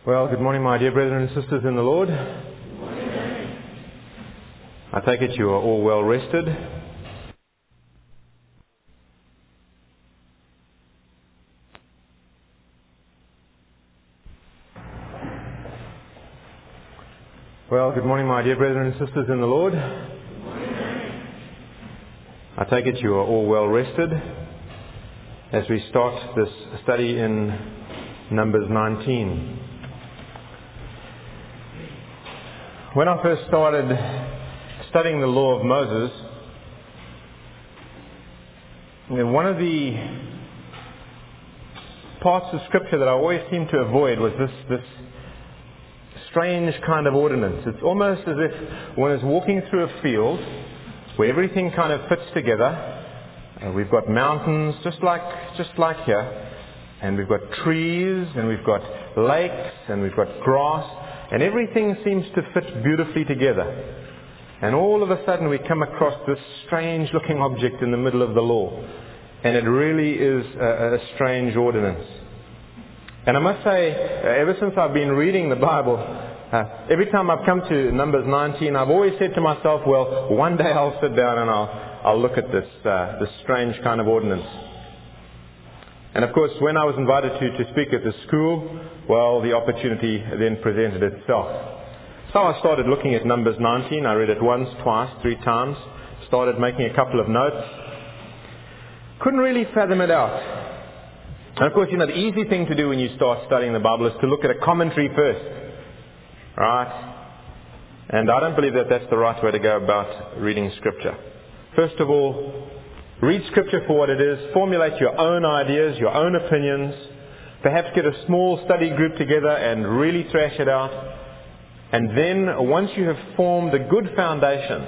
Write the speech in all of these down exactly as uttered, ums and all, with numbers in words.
Well, good morning, my dear brethren and sisters in the Lord. Good morning. I take it you are all well rested. Well, good morning, my dear brethren and sisters in the Lord. Good morning. I take it you are all well rested as we start this study in Numbers nineteen. When I first started studying the law of Moses, you know, one of the parts of Scripture that I always seemed to avoid was this, this strange kind of ordinance. It's almost as if one is walking through a field where everything kind of fits together. Uh, we've got mountains just like just like here, and we've got trees, and we've got lakes, and we've got grass. And everything seems to fit beautifully together. And all of a sudden we come across this strange looking object in the middle of the law. And it really is a, a strange ordinance. And I must say, uh, ever since I've been reading the Bible, uh, every time I've come to Numbers nineteen, I've always said to myself, well, one day I'll sit down and I'll, I'll look at this, uh, this strange kind of ordinance. And of course, when I was invited to, to speak at the school, well, the opportunity then presented itself. So I started looking at Numbers nineteen. I read it once, twice, three times. Started making a couple of notes. Couldn't really fathom it out. And of course, you know, the easy thing to do when you start studying the Bible is to look at a commentary first. Right? And I don't believe that that's the right way to go about reading Scripture. First of all, read Scripture for what it is. Formulate your own ideas, your own opinions. Perhaps get a small study group together and really thrash it out. And then, once you have formed a good foundation,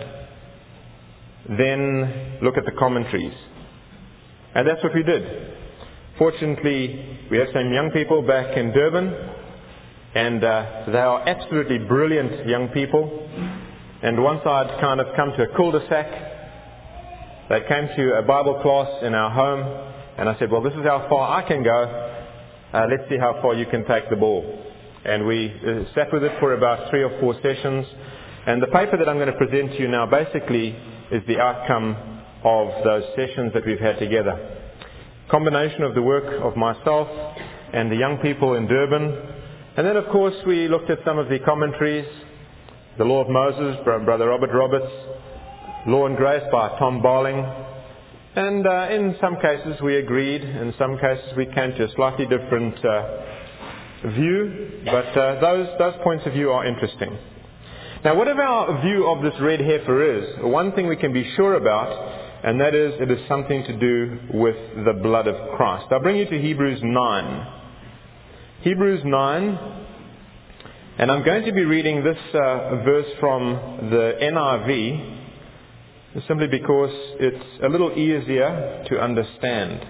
then look at the commentaries. And that's what we did. Fortunately, we have some young people back in Durban. And uh, they are absolutely brilliant young people. And once I'd kind of come to a cul-de-sac, they came to a Bible class in our home, and I said, well, this is how far I can go. Uh, let's see how far you can take the ball. And we uh, sat with it for about three or four sessions. And the paper that I'm going to present to you now basically is the outcome of those sessions that we've had together. Combination of the work of myself and the young people in Durban. And then, of course, we looked at some of the commentaries. The Law of Moses, Brother Robert Roberts. Law and Grace by Tom Barling. And uh, in some cases we agreed, in some cases we came to a slightly different uh, view, but uh, those, those points of view are interesting. Now, whatever our view of this red heifer is, one thing we can be sure about, and that is it is something to do with the blood of Christ. I'll bring you to Hebrews nine. Hebrews nine, and I'm going to be reading this uh, verse from the N I V, simply because it's a little easier to understand.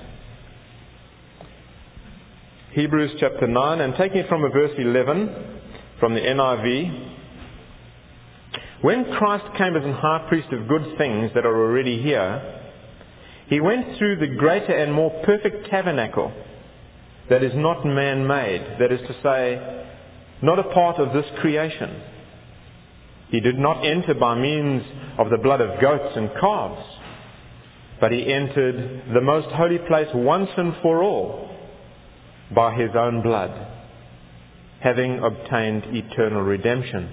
Hebrews chapter nine, and taking it from verse eleven, from the N I V. When Christ came as a high priest of good things that are already here, he went through the greater and more perfect tabernacle that is not man-made, that is to say, not a part of this creation. He did not enter by means of the blood of goats and calves, but he entered the most holy place once and for all by his own blood, having obtained eternal redemption.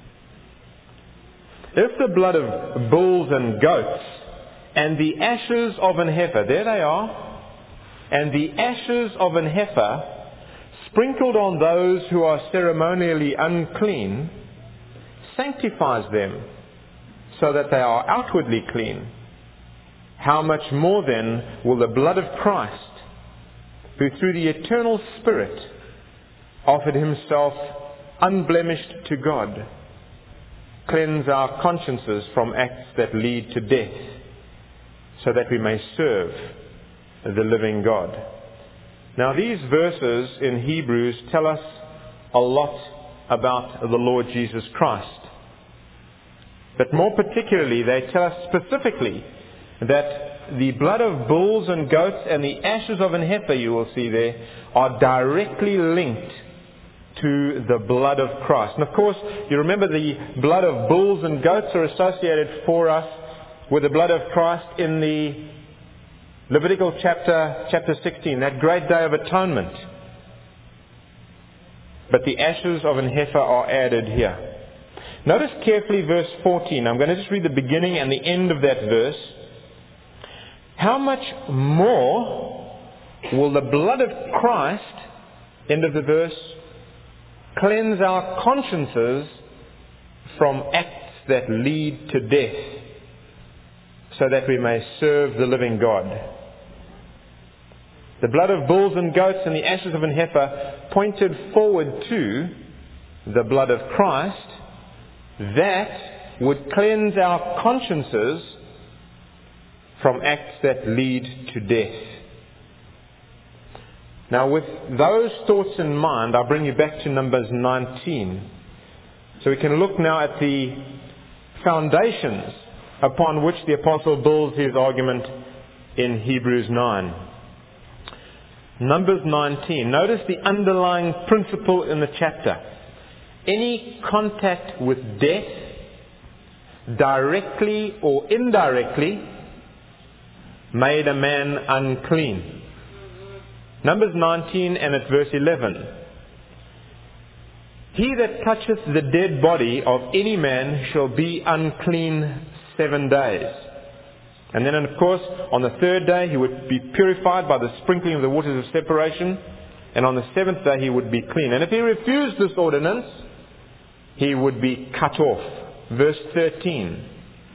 If the blood of bulls and goats and the ashes of an heifer, there they are, and the ashes of an heifer sprinkled on those who are ceremonially unclean, sanctifies them so that they are outwardly clean, how much more then will the blood of Christ, who through the eternal Spirit offered himself unblemished to God, cleanse our consciences from acts that lead to death, so that we may serve the living God. Now, these verses in Hebrews tell us a lot about the Lord Jesus Christ. But more particularly, they tell us specifically that the blood of bulls and goats and the ashes of an heifer, you will see there, are directly linked to the blood of Christ. And of course, you remember the blood of bulls and goats are associated for us with the blood of Christ in the Levitical chapter, chapter sixteen, that great day of atonement. But the ashes of an heifer are added here. Notice carefully verse fourteen. I'm going to just read the beginning and the end of that verse. How much more will the blood of Christ, end of the verse, cleanse our consciences from acts that lead to death, so that we may serve the living God. The blood of bulls and goats and the ashes of an heifer pointed forward to the blood of Christ that would cleanse our consciences from acts that lead to death. Now, with those thoughts in mind, I'll bring you back to Numbers nineteen. So we can look now at the foundations upon which the Apostle builds his argument in Hebrews nine. Numbers nineteen. Notice the underlying principle in the chapter. Any contact with death, directly or indirectly, made a man unclean. Numbers nineteen and at verse eleven. He that toucheth the dead body of any man shall be unclean seven days. And then, of course, on the third day he would be purified by the sprinkling of the waters of separation. And on the seventh day he would be clean. And if he refused this ordinance, he would be cut off. Verse thirteen.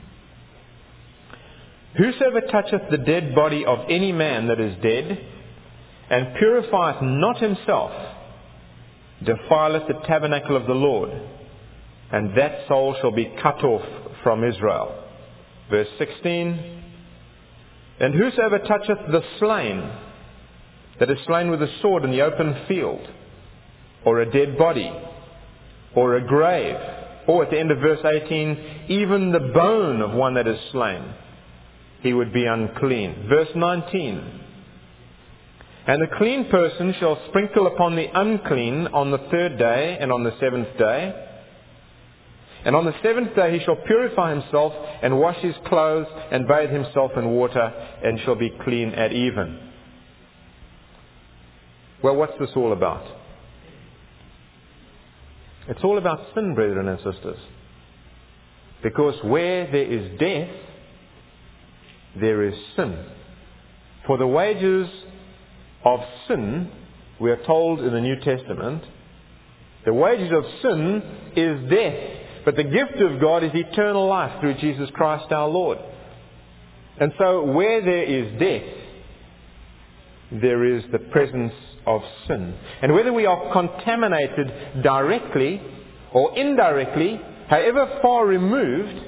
Whosoever toucheth the dead body of any man that is dead, and purifieth not himself, defileth the tabernacle of the Lord, and that soul shall be cut off from Israel. Verse sixteen. And whosoever toucheth the slain, that is slain with a sword in the open field, or a dead body, or a grave, or at the end of verse eighteen, even the bone of one that is slain, he would be unclean. Verse nineteen. And the clean person shall sprinkle upon the unclean on the third day and on the seventh day. And on the seventh day he shall purify himself and wash his clothes and bathe himself in water and shall be clean at even. Well, what's this all about? It's all about sin, brethren and sisters. Because where there is death, there is sin. For the wages of sin, we are told in the New Testament, the wages of sin is death. But the gift of God is eternal life through Jesus Christ our Lord. And so where there is death, there is the presence of sin. And whether we are contaminated directly or indirectly, however far removed,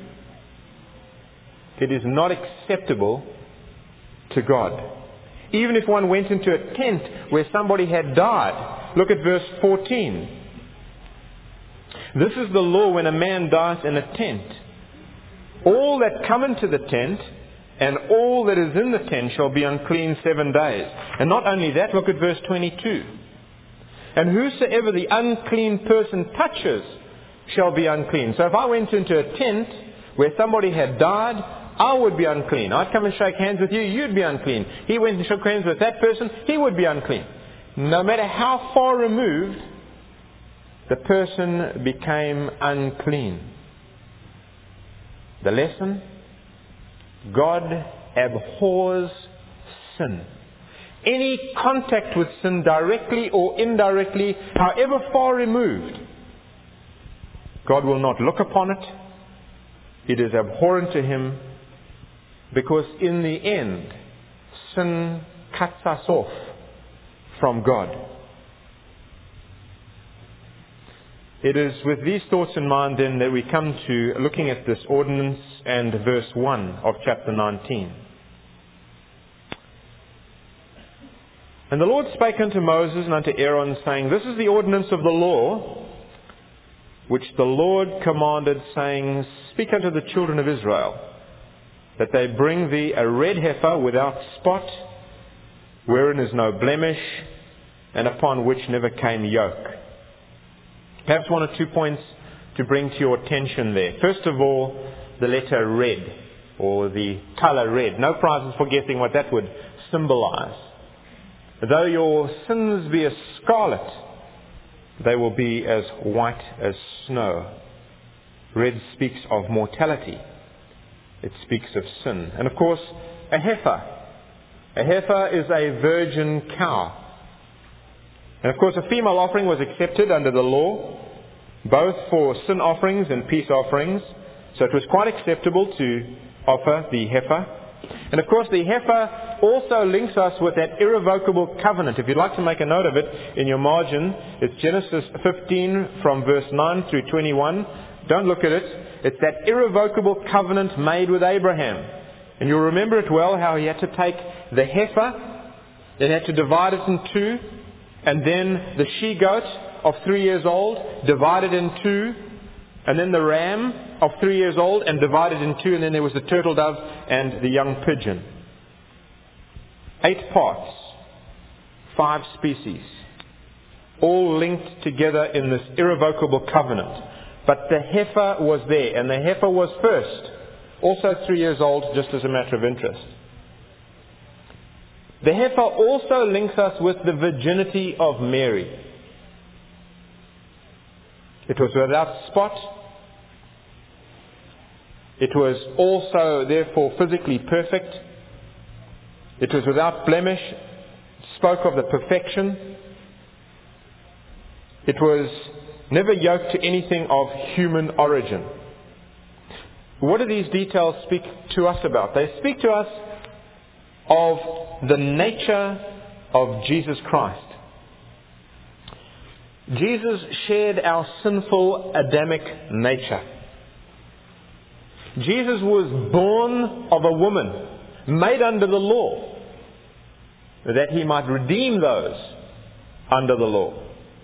it is not acceptable to God. Even if one went into a tent where somebody had died. Look at verse fourteen. This is the law when a man dies in a tent. All that come into the tent and all that is in the tent shall be unclean seven days. And not only that, look at verse twenty-two. And whosoever the unclean person touches shall be unclean. So if I went into a tent where somebody had died, I would be unclean. I'd come and shake hands with you, you'd be unclean. He went and shook hands with that person, he would be unclean. No matter how far removed, the person became unclean. The lesson? God abhors sin. Any contact with sin, directly or indirectly, however far removed, God will not look upon it. It is abhorrent to Him, because in the end, sin cuts us off from God. It is with these thoughts in mind then that we come to looking at this ordinance and verse one of chapter nineteen. And the Lord spake unto Moses and unto Aaron, saying, This is the ordinance of the law, which the Lord commanded, saying, Speak unto the children of Israel, that they bring thee a red heifer without spot, wherein is no blemish, and upon which never came yoke. Perhaps one or two points to bring to your attention there. First of all, the letter red, or the color red. No prizes for guessing what that would symbolize. Though your sins be as scarlet, they will be as white as snow. Red speaks of mortality. It speaks of sin. And of course, a heifer. A heifer is a virgin cow. And of course, a female offering was accepted under the law, both for sin offerings and peace offerings. So it was quite acceptable to offer the heifer. And of course, the heifer also links us with that irrevocable covenant. If you'd like to make a note of it in your margin, it's Genesis fifteen from verse nine through twenty-one. Don't look at it. It's that irrevocable covenant made with Abraham. And you'll remember it well, how he had to take the heifer, then had to divide it in two, and then the she-goat of three years old, divided in two, and then the ram of three years old and divided in two, and then there was the turtle dove and the young pigeon. Eight parts, five species, all linked together in this irrevocable covenant. But the heifer was there, and the heifer was first, also three years old, just as a matter of interest. The heifer also links us with the virginity of Mary. It was without spot. It was also, therefore, physically perfect. It was without blemish. It spoke of the perfection. It was never yoked to anything of human origin. What do these details speak to us about? They speak to us of the nature of Jesus Christ. Jesus shared our sinful Adamic nature. Jesus was born of a woman, made under the law, that he might redeem those under the law.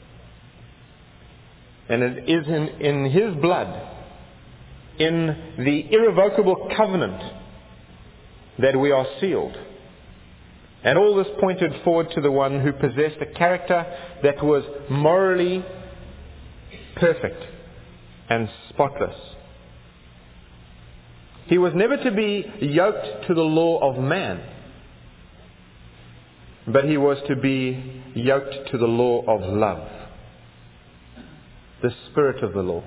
And it is in, in his blood, in the irrevocable covenant, that we are sealed. And all this pointed forward to the one who possessed a character that was morally perfect and spotless. He was never to be yoked to the law of man, but he was to be yoked to the law of love, the spirit of the law.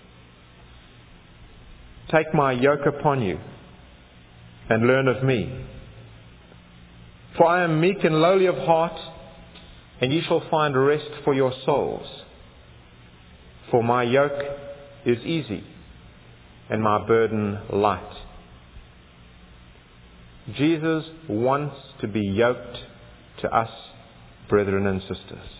Take my yoke upon you and learn of me. For I am meek and lowly of heart, and ye shall find rest for your souls. For my yoke is easy, and my burden light. Jesus wants to be yoked to us, brethren and sisters.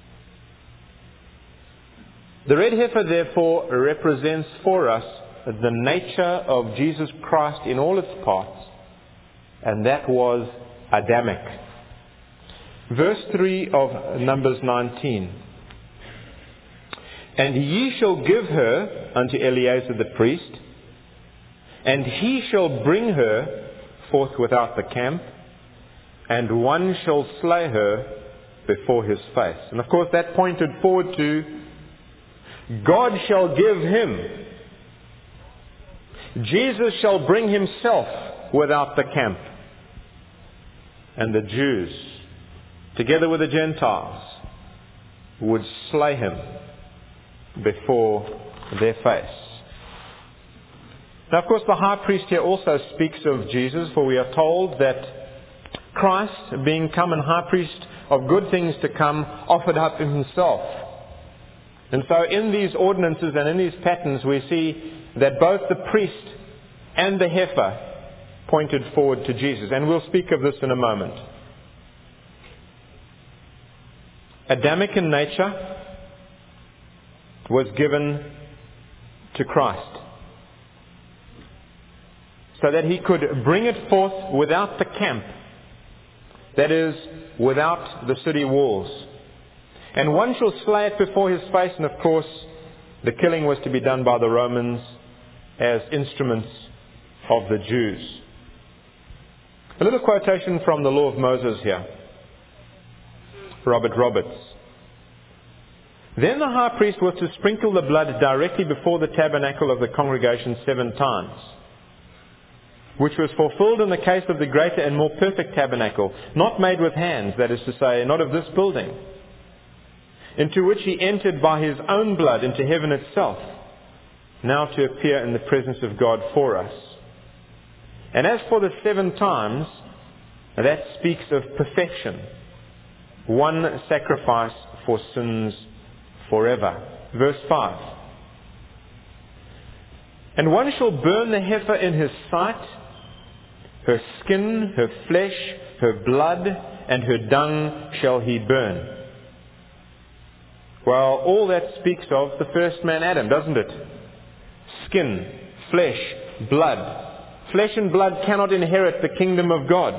The red heifer, therefore, represents for us the nature of Jesus Christ in all its parts, and that was Adamic. Verse three of Numbers nineteen. And ye shall give her unto Eleazar the priest, and he shall bring her forth without the camp, and one shall slay her before his face. And of course that pointed forward to God shall give him. Jesus shall bring himself without the camp. And the Jews, together with the Gentiles, would slay him before their face. Now, of course, the high priest here also speaks of Jesus, for we are told that Christ, being come and high priest of good things to come, offered up himself. And so in these ordinances and in these patterns, we see that both the priest and the heifer pointed forward to Jesus. And we'll speak of this in a moment. Adamic in nature was given to Christ, so that he could bring it forth without the camp, that is, without the city walls. And one shall slay it before his face, and of course the killing was to be done by the Romans as instruments of the Jews. A little quotation from the Law of Moses here. Robert Roberts. Then the high priest was to sprinkle the blood directly before the tabernacle of the congregation seven times, which was fulfilled in the case of the greater and more perfect tabernacle, not made with hands, that is to say, not of this building, into which he entered by his own blood into heaven itself, now to appear in the presence of God for us. And as for the seven times, that speaks of perfection. One sacrifice for sins forever. Verse five. And one shall burn the heifer in his sight, her skin, her flesh, her blood, and her dung shall he burn. Well, all that speaks of the first man Adam, doesn't it? Skin, flesh, blood. Flesh and blood cannot inherit the kingdom of God.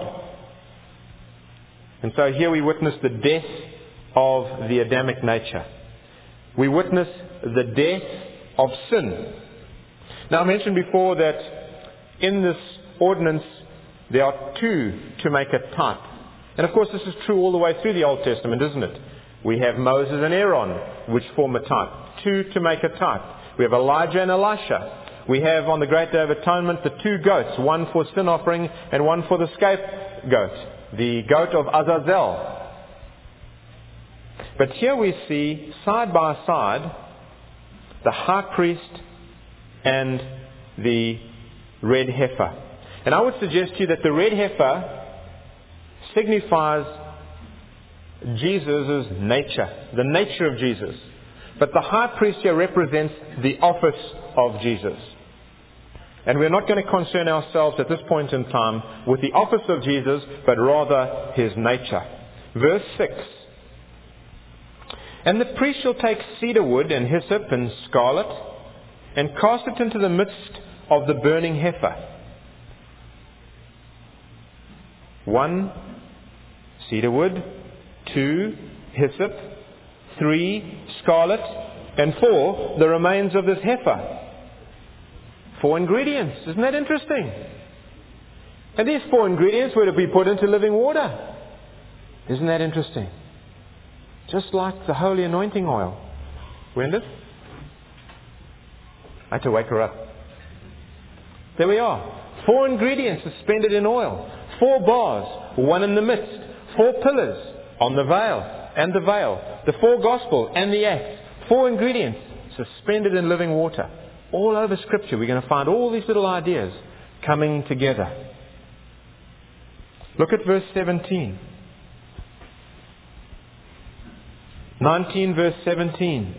And so here we witness the death of the Adamic nature. We witness the death of sin. Now I mentioned before that in this ordinance there are two to make a type. And of course this is true all the way through the Old Testament, isn't it? We have Moses and Aaron, which form a type. Two to make a type. We have Elijah and Elisha. We have on the Great Day of Atonement the two goats, one for sin offering and one for the scapegoat, the goat of Azazel. But here we see, side by side, the high priest and the red heifer. And I would suggest to you that the red heifer signifies Jesus' nature, the nature of Jesus. But the high priest here represents the office of Jesus. And we're not going to concern ourselves at this point in time with the office of Jesus, but rather his nature. Verse six. And the priest shall take cedar wood and hyssop and scarlet, and cast it into the midst of the burning heifer. One, cedar wood. Two, hyssop. Three, scarlet. And four, the remains of this heifer. Four ingredients. Isn't that interesting? And these four ingredients were to be put into living water. Isn't that interesting? Just like the holy anointing oil. Wendy? I had to wake her up. There we are. Four ingredients suspended in oil. Four bars, one in the midst. Four pillars on the veil and the veil. The four Gospels and the Acts. Four ingredients suspended in living water. All over Scripture we're going to find all these little ideas coming together. Look at verse seventeen. nineteen verse seventeen.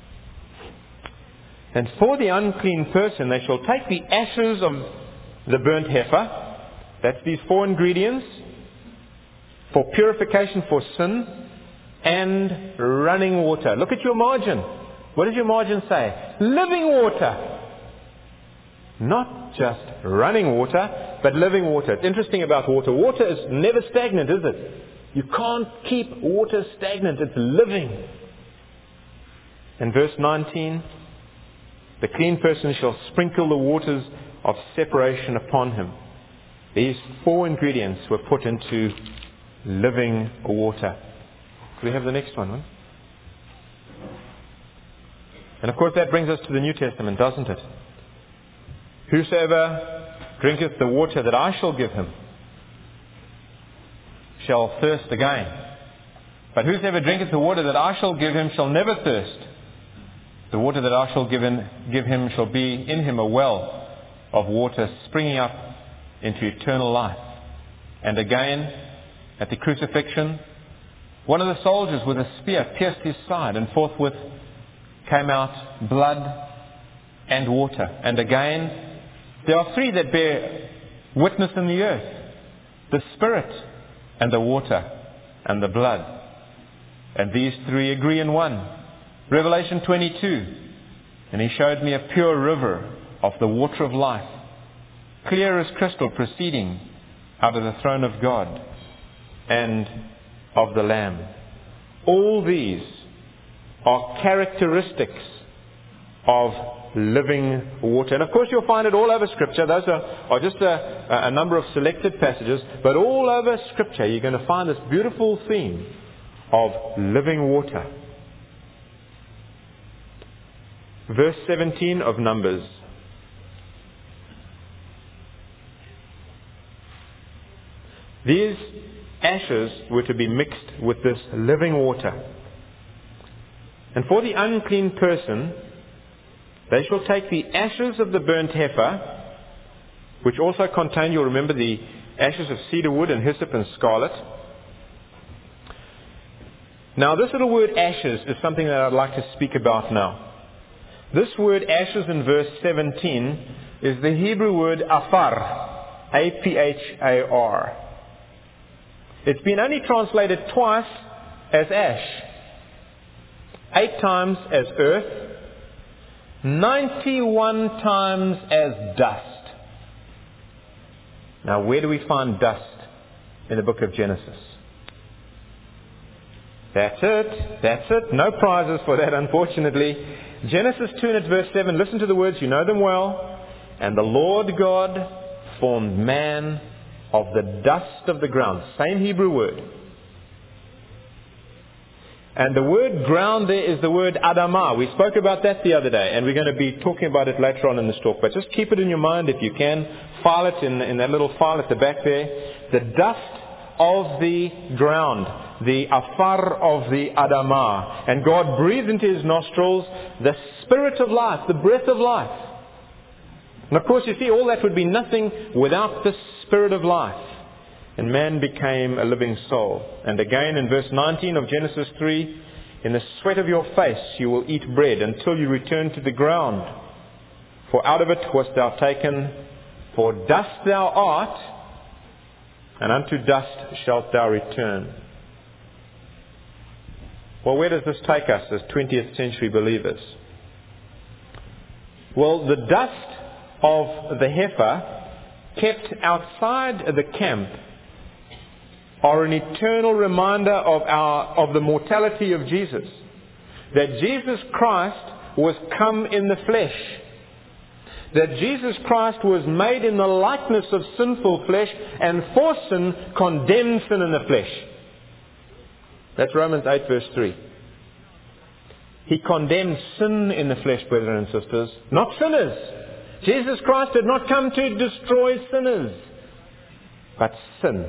And for the unclean person they shall take the ashes of the burnt heifer. That's these four ingredients. For purification for sin. And running water. Look at your margin. What does your margin say? Living water. Not just running water, but living water. It's interesting about water. Water is never stagnant, is it? You can't keep water stagnant. It's living. And verse nineteen. The clean person shall sprinkle the waters of separation upon him. These four ingredients were put into living water. Do we have the next one? Huh? And of course that brings us to the New Testament, doesn't it? Whosoever drinketh the water that I shall give him shall thirst again. But whosoever drinketh the water that I shall give him shall never thirst. The water that I shall give him, give him shall be in him a well of water springing up into eternal life. And again, at the crucifixion, one of the soldiers with a spear pierced his side, and forthwith came out blood and water. And again, there are three that bear witness in the earth: the Spirit and the water and the blood. And these three agree in one. Revelation twenty-two. And he showed me a pure river of the water of life, clear as crystal, proceeding out of the throne of God and of the Lamb. All these are characteristics of living water. And of course you'll find it all over Scripture. Those are, are just a, a number of selected passages. But all over Scripture you're going to find this beautiful theme of living water. verse seventeen of Numbers. These ashes were to be mixed with this living water. And for the unclean person, they shall take the ashes of the burnt heifer, which also contain, you'll remember, the ashes of cedar wood and hyssop and scarlet. Now, this little word ashes is something that I'd like to speak about now. This word ashes in verse seventeen is the Hebrew word afar, A P H A R. It's been only translated twice as ash, eight times as earth, ninety-one times as dust. Now, where do we find dust in the book of Genesis? That's it. That's it. No prizes for that, unfortunately. Genesis two and verse seven. Listen to the words. You know them well. And the Lord God formed man of the dust of the ground. Same Hebrew word. And the word ground there is the word Adamah. We spoke about that the other day, and we're going to be talking about it later on in this talk. But just keep it in your mind if you can. File it in, in that little file at the back there. The dust of the ground. The afar of the Adamah. And God breathed into his nostrils the spirit of life, the breath of life. And of course, you see, all that would be nothing without the spirit of life. And man became a living soul. And again in verse nineteen of Genesis three, in the sweat of your face you will eat bread until you return to the ground. For out of it wast thou taken, for dust thou art, and unto dust shalt thou return. Well, where does this take us as twentieth century believers? Well, the dust of the heifer kept outside the camp are an eternal reminder of our of the mortality of Jesus. That Jesus Christ was come in the flesh. That Jesus Christ was made in the likeness of sinful flesh, and for sin condemned sin in the flesh. That's Romans eight verse three. He condemned sin in the flesh, brethren and sisters, not sinners. Jesus Christ did not come to destroy sinners, but sin.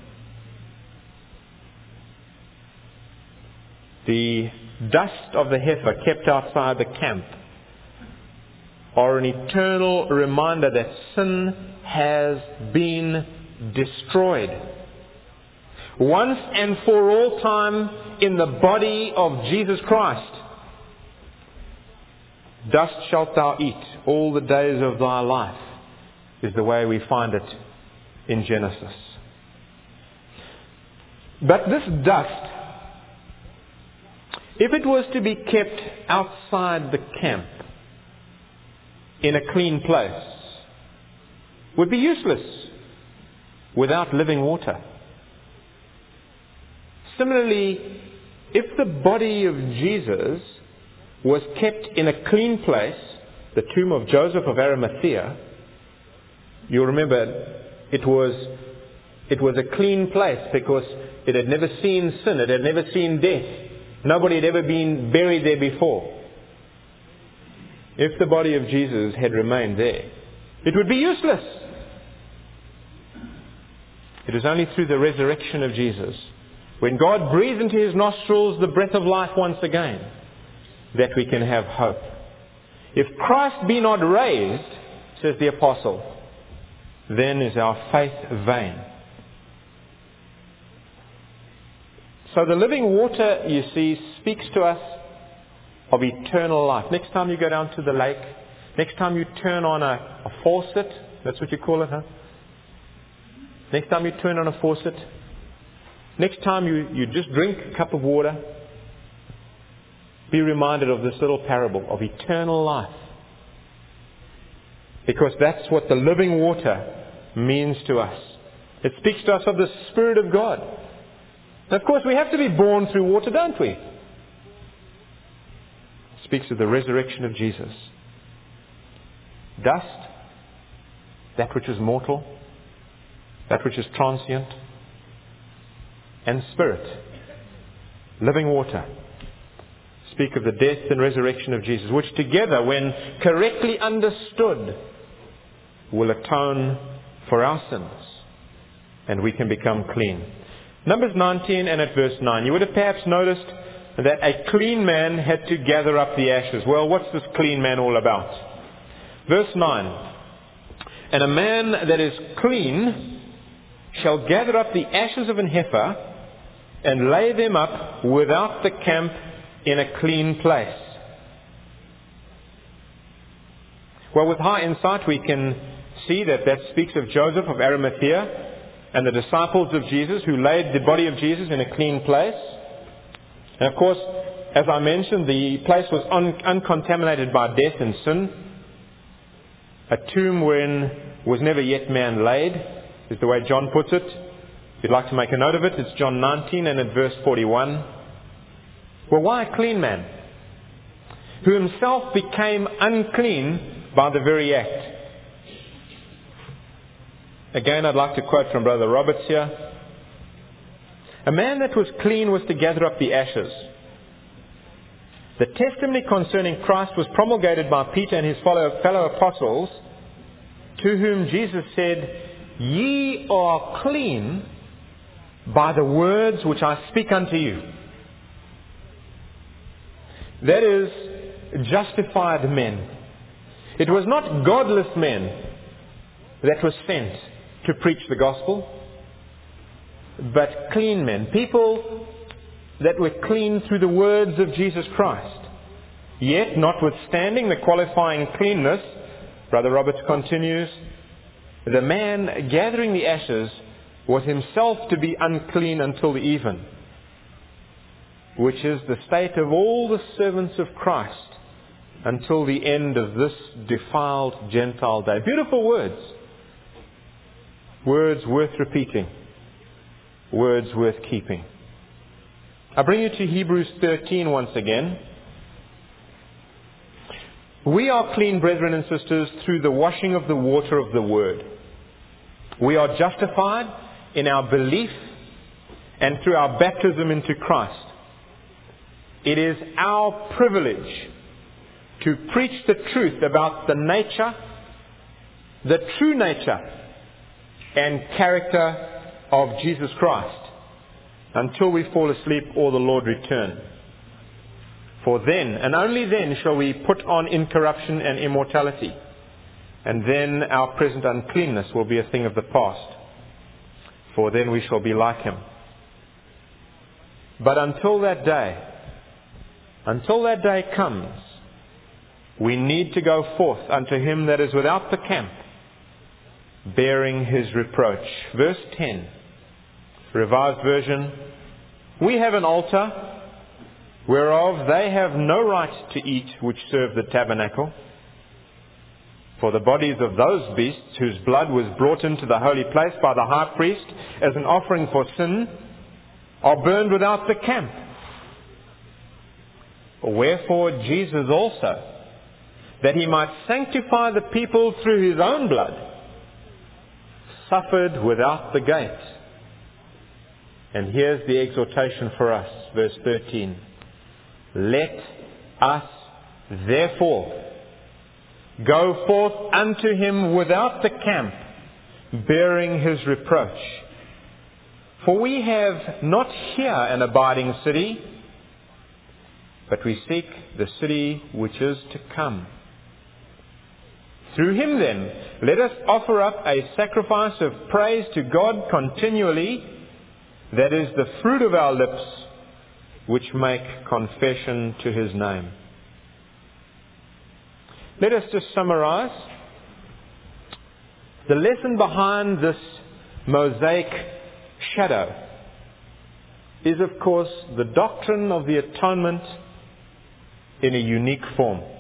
The dust of the heifer kept outside the camp are an eternal reminder that sin has been destroyed. Once and for all time in the body of Jesus Christ. Dust shalt thou eat all the days of thy life, is the way we find it in Genesis. But this dust, if it was to be kept outside the camp in a clean place, would be useless without living water. Similarly, if the body of Jesus was kept in a clean place, the tomb of Joseph of Arimathea, you'll remember it was it was a clean place because it had never seen sin, it had never seen death. Nobody had ever been buried there before. If the body of Jesus had remained there, it would be useless. It is only through the resurrection of Jesus, when God breathes into his nostrils the breath of life once again, that we can have hope. If Christ be not raised, says the apostle, then is our faith vain. So the living water, you see, speaks to us of eternal life. Next time you go down to the lake, next time you turn on a, a faucet, that's what you call it, huh? Next time you turn on a faucet, next time you, you just drink a cup of water, be reminded of this little parable of eternal life. Because that's what the living water means to us. It speaks to us of the Spirit of God. And of course, we have to be born through water, don't we? It speaks of the resurrection of Jesus. Dust, that which is mortal, that which is transient, and spirit, living water, speak of the death and resurrection of Jesus, which together, when correctly understood, will atone for our sins, and we can become clean. Numbers nineteen and at verse nine, you would have perhaps noticed that a clean man had to gather up the ashes. Well, what's this clean man all about? Verse nine, and a man that is clean shall gather up the ashes of an heifer and lay them up without the camp in a clean place. Well, with high insight we can see that that speaks of Joseph of Arimathea and the disciples of Jesus who laid the body of Jesus in a clean place. And of course, as I mentioned, the place was un- uncontaminated by death and sin. A tomb wherein was never yet man laid, is the way John puts it. If you'd like to make a note of it, it's John nineteen and at verse forty-one. Well, why a clean man? Who himself became unclean by the very act. Again, I'd like to quote from Brother Roberts here. A man that was clean was to gather up the ashes. The testimony concerning Christ was promulgated by Peter and his fellow, fellow apostles, to whom Jesus said, "Ye are clean by the words which I speak unto you." That is, justified men. It was not godless men that were sent to preach the gospel, but clean men, people that were clean through the words of Jesus Christ. Yet, notwithstanding the qualifying cleanness, Brother Roberts continues, the man gathering the ashes was himself to be unclean until the even, which is the state of all the servants of Christ until the end of this defiled Gentile day. Beautiful words. Words worth repeating. Words worth keeping. I bring you to Hebrews thirteen once again. We are clean, brethren and sisters, through the washing of the water of the Word. We are justified in our belief and through our baptism into Christ. It is our privilege to preach the truth about the nature, the true nature and character of Jesus Christ until we fall asleep or the Lord return. For then, and only then, shall we put on incorruption and immortality. And then our present uncleanness will be a thing of the past. For then we shall be like Him. But until that day, until that day comes, we need to go forth unto Him that is without the camp, bearing His reproach. Verse ten, Revised Version. We have an altar, whereof they have no right to eat which serve the tabernacle. For the bodies of those beasts whose blood was brought into the holy place by the high priest as an offering for sin are burned without the camp. Wherefore Jesus also, that He might sanctify the people through His own blood, suffered without the gate. And here's the exhortation for us, verse thirteen. Let us therefore go forth unto Him without the camp, bearing His reproach. For we have not here an abiding city, but we seek the city which is to come. Through Him then, let us offer up a sacrifice of praise to God continually, that is the fruit of our lips, which make confession to His name. Let us just summarize. The lesson behind this Mosaic shadow is, of course, the doctrine of the atonement in a unique form.